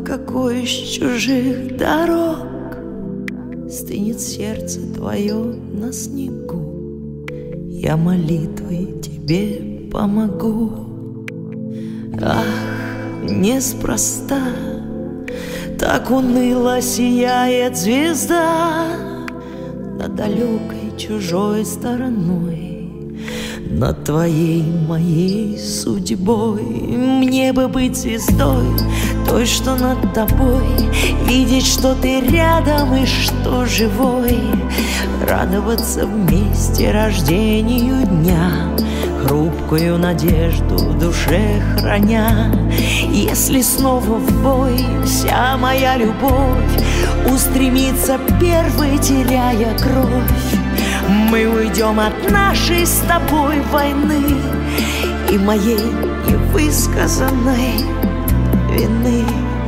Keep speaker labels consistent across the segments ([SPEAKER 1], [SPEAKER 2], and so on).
[SPEAKER 1] какой из чужих дорог стынет сердце твое на снегу. Я молитвой тебе помогу. Ах, неспроста так уныло сияет звезда над далекой чужой стороной, над твоей моей судьбой. Мне бы быть звездой, той, что над тобой, видеть, что ты рядом и что живой, радоваться вместе рождению дня, хрупкую надежду в душе храня. Если снова в бой вся моя любовь устремится первой, теряя кровь, мы уйдем от нашей с тобой войны и моей невысказанной вины.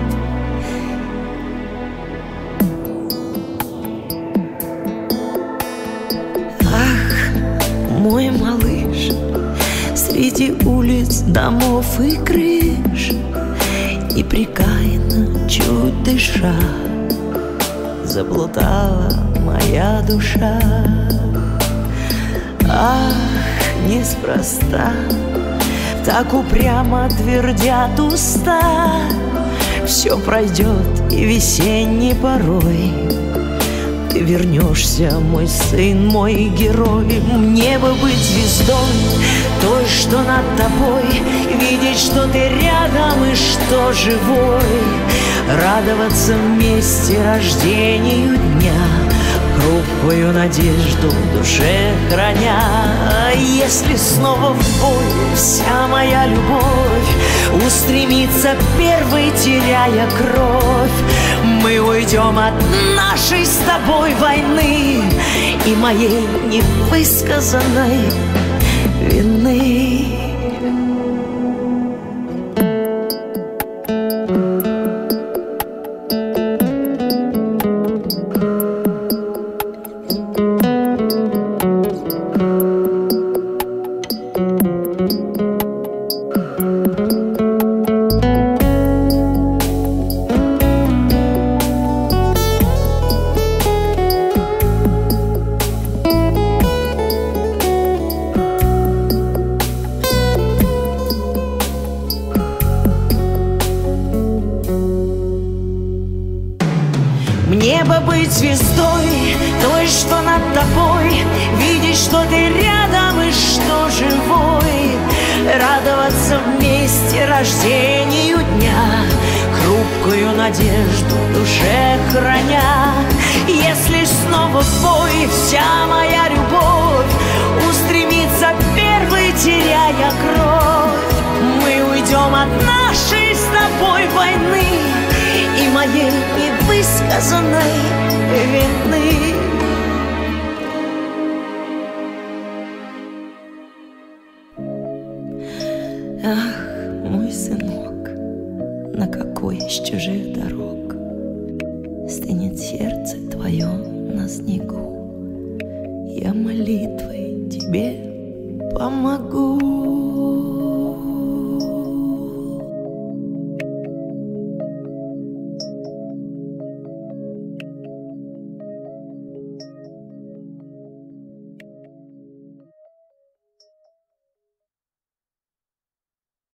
[SPEAKER 1] Ах, мой малыш, среди улиц, домов и крыш, непрекаянно, чуть дыша, заблудала моя душа. Ах, неспроста так упрямо твердят уста, все пройдет и весенней порой ты вернешься, мой сын, мой герой. Мне бы быть звездой, той, что над тобой, видеть, что ты рядом и что живой, радоваться вместе рождению дня, хрупкую надежду в душе храня. Если снова в бой вся моя любовь устремится первой, теряя кровь, мы уйдем от нашей с тобой войны и моей невысказанной вины. Мне бы быть звездой, той, что над тобой, видеть, что ты рядом и что живой, радоваться вместе рождению дня, хрупкую надежду в душе храня. Если снова в бой вся моя любовь устремится первой, теряя кровь, мы уйдем от нашей с тобой войны и моей невысказанной вины. Ах, мой сынок, на какой из чужих дорог стынет сердце твое на снегу. Я молитвой тебе помогу.